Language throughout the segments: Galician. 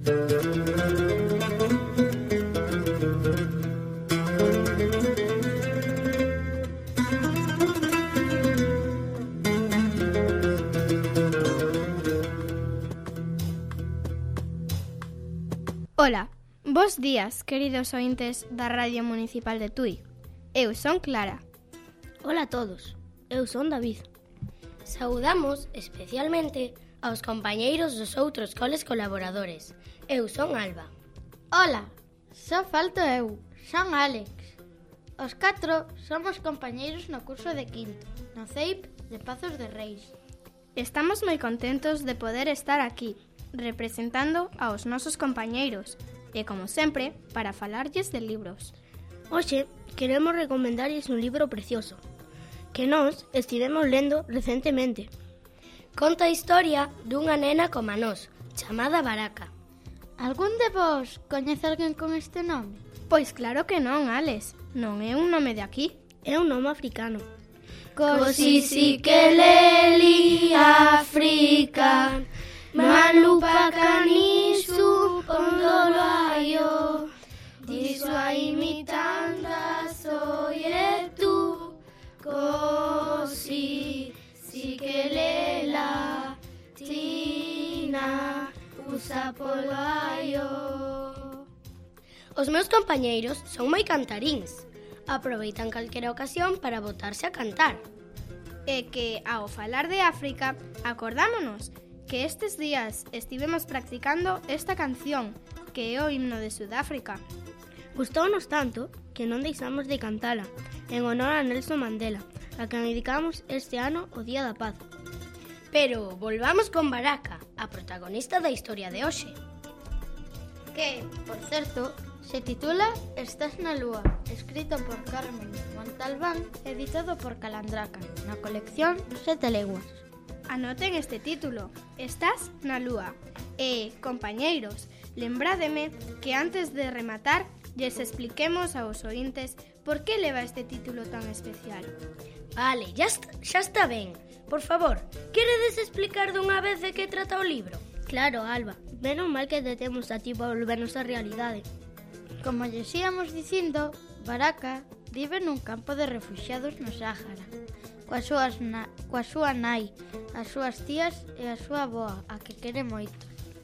Ola, bos días, queridos ointes da Radio Municipal de Tui. Eu son Clara. Ola a todos, eu son David. Saudamos especialmente aos compañeiros dos outros coles colaboradores. Eu son Alba. Ola, só falto eu, son Alex. Os 4 somos compañeiros no curso de quinto, no CEIP de Pazos de Reis. Estamos moi contentos de poder estar aquí, representando aos nosos compañeiros e, como sempre, para falarlles de libros. Hoxe queremos recomendarlles un libro precioso que nós estivemos lendo recentemente. Conta a historia dunha nena como nós, chamada Baraka. Algún de vos coñece alguén con este nome? Pois claro que non, Alex. Non é un nome de aquí. É un nome africano. Kosisikeleli Afrika Malupa kanisu pondoloayo Diswa imitanda soyetu Kosisikelela tina usapoloayo. Os meus compañeiros son moi cantaríns. Aproveitan calquera ocasión para botarse a cantar. E que, ao falar de África, acordámonos que estes días estivemos practicando esta canción, que é o himno de Sudáfrica. Gustounos tanto que non deixamos de cantala, en honor a Nelson Mandela, a quen dedicamos este ano o Día da Paz. Pero volvamos con Baraka, a protagonista da historia de hoxe. Que, por certo, se titula Estás na Lúa, escrito por Carmen Montalbán, editado por Calandraca, na colección Sete Leguas. Anoten este título, Estás na Lúa. E, compañeiros, lembrádeme que antes de rematar lles expliquemos aos ointes por que leva este título tan especial. Vale, xa está ben. Por favor, queredes explicar dunha vez de que trata o libro? Claro, Alba, menos mal que detemos a ti para volvernos a realidade. Como lles íamos dicindo, Baraka vive nun campo de refuxiados no Sáhara, coa súa nai, as súas tías e a súa avoa, a que quere moito.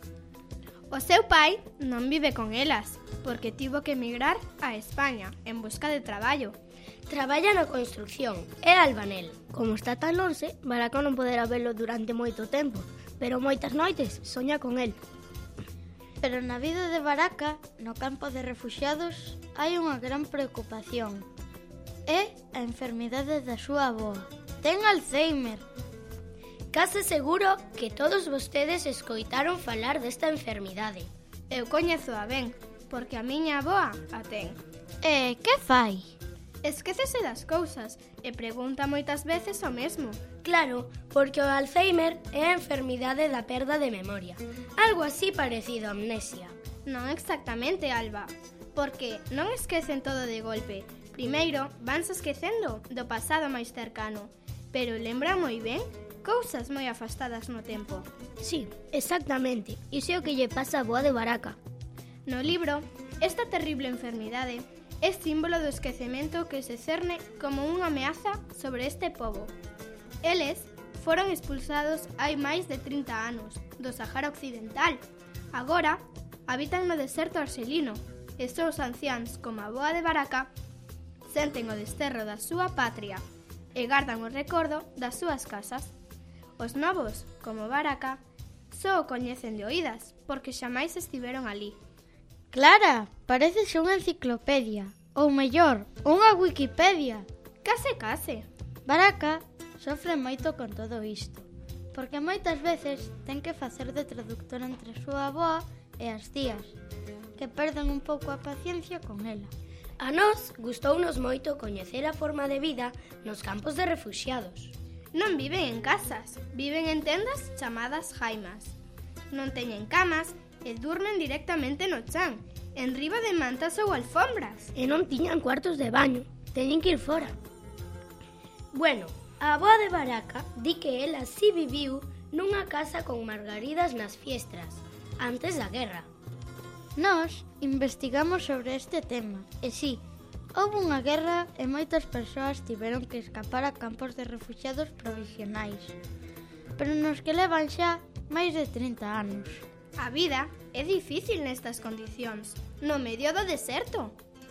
O seu pai non vive con elas, porque tivo que emigrar a España en busca de traballo. Traballa na construcción, é albanel. Como está tan lonxe, Baraka non poderá velo durante moito tempo, pero moitas noites soña con el. Pero na vida de Baraka, no campo de refuxiados, hai unha gran preocupación. É a enfermidade da súa avoa. Ten Alzheimer. Case seguro que todos vostedes escoitaron falar desta enfermidade. Eu coñezoa ben, porque a miña avoa a ten. E que fai? Esquécese das cousas e pregunta moitas veces o mesmo. Claro, porque o Alzheimer é a enfermidade da perda de memoria. Algo así parecido a amnesia. Non exactamente, Alba, porque non esquecen todo de golpe. Primeiro, vanse esquecendo do pasado máis cercano, pero lembran moi ben cousas moi afastadas no tempo. Sí, exactamente. Iso é o que lle pasa a avoa de Baraka. No libro, esta terrible enfermidade é símbolo do esquecemento que se cerne como unha ameaza sobre este pobo. Eles foron expulsados hai máis de 30 anos do Sahara Occidental. Agora habitan no deserto arxelino e só os anciáns como a avoa de Baraka senten o desterro da súa patria e gardan o recordo das súas casas. Os novos, como Baraka, só o coñecen de oídas porque xamais estiveron ali. Clara, pareces unha enciclopedia, ou mellor, unha Wikipedia. Case. Baraka sofre moito con todo isto, porque moitas veces ten que facer de traductor entre a súa avoa e as tías, que perden un pouco a paciencia con ela. A nós gustounos moito coñecer a forma de vida nos campos de refuxiados. Non viven en casas, viven en tendas chamadas jaimas. Non teñen camas e durmen directamente no chan, en riba de mantas ou alfombras. E non tiñan cuartos de baño, teñen que ir fora. Bueno, a avoa de Baraka di que ela si viviu nunha casa con margaridas nas fiestras, antes da guerra. Nós investigamos sobre este tema e sí, houve unha guerra e moitas persoas tiveron que escapar a campos de refuxiados provisionais, pero nos que levan xa máis de 30 anos. A vida é difícil nestas condicións, no medio do deserto.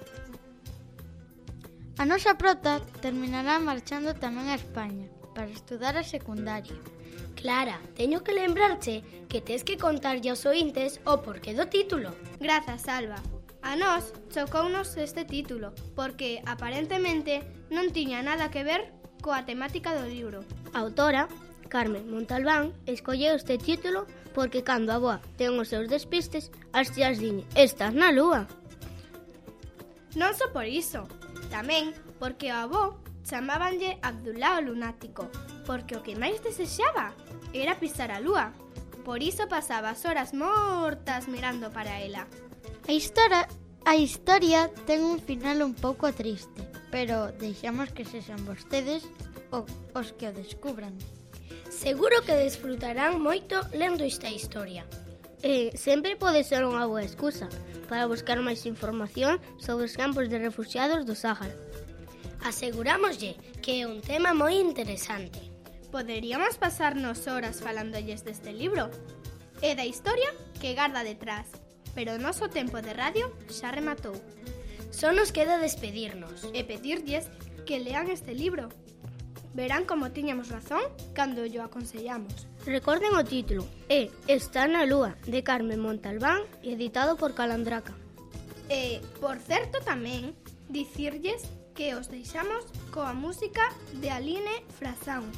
A nosa prota terminará marchando tamén a España para estudar a secundaria. Clara, teño que lembrarche que tes que contarlle aos ointes o porqué do título. Grazas, Alba. A nós chocounos este título, porque aparentemente non tiña nada que ver coa temática do libro. A autora, Carmen Montalbán, escolleu este título porque cando a boa ten os seus despistes, as tías diñen, estás na lúa. Non só por iso, tamén porque o avó chamábanlle Abdullah o lunático, porque o que máis desexaba era pisar a lúa. Por iso pasaba as horas mortas mirando para ela. A historia ten un final un pouco triste, pero deixamos que sexan vostedes os que o descubran. Seguro que desfrutarán moito lendo esta historia. E sempre pode ser unha boa excusa para buscar máis información sobre os campos de refuxiados do Sáhara. Asegurámoslle que é un tema moi interesante. Poderíamos pasarnos horas falándolles deste libro e da historia que garda detrás, pero o noso tempo de radio xa rematou. Só nos queda despedirnos E pedirlles que lean este libro. Verán como tiñamos razón cando yo aconsellamos. Recorden o título, é Está na lúa, de Carmen Montalbán e editado por Calandraca. E, por certo tamén, dicirlles que os deixamos coa música de Aline Frazán,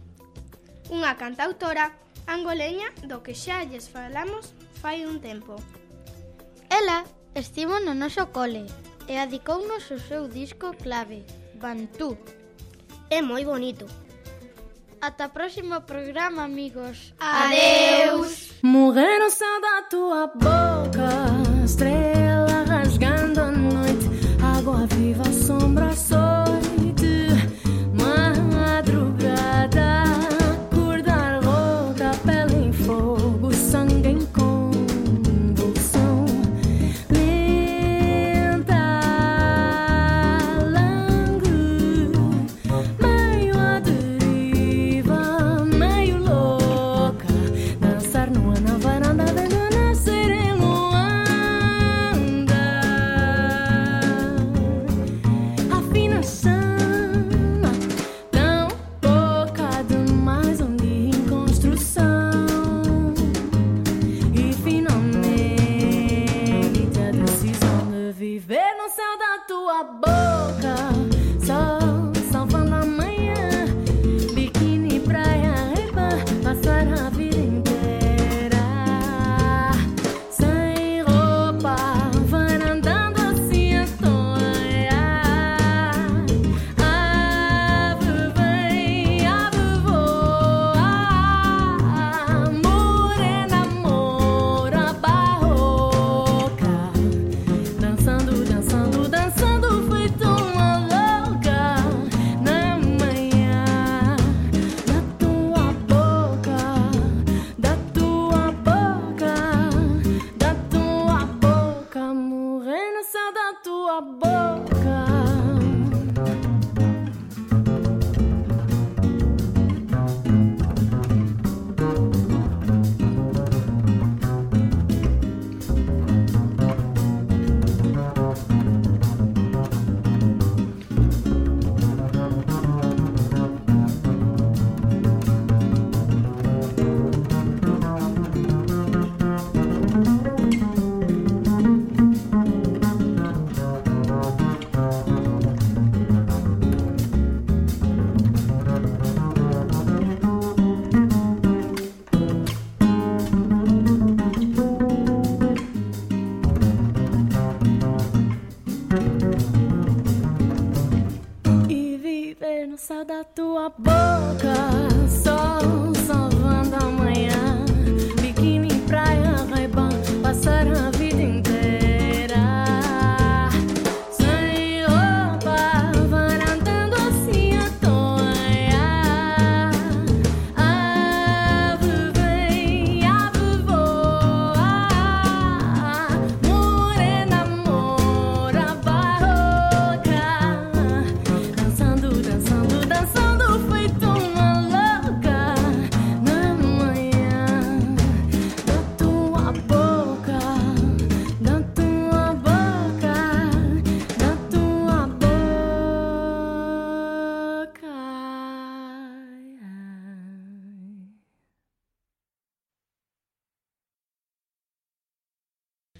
unha cantautora angoleña do que xa lles falamos fai un tempo. Ela estivo no noso cole e adicounos o seu disco clave, Bantú. É moi bonito. Ata o próximo programa, amigos. Adeus! Morrer no céu da tua boca, estrela rasgando a noite, água viva, sombra, açoite, madrugada, acordar louca, pele em fogo, sangue em convulsão, lenta, langue, meio à deriva, meio louca, dançar nua na varanda, vendo nascer em Luanda, afinação tão pouca demais, um dia em construção, e finalmente a decisão de viver no céu da tua boca, sol salvando a manhã, biquíni, praia, riba, passar a vida inteira sem roupa, vai andando assim à toa. Ave vem, ave voa, morena, mora, barroca, dançando, dançando, dançando, feito uma louca na manhã da tua boca, da tua boca, da tua boca, morrer no céu da tua boca. E viver no céu da tua boca.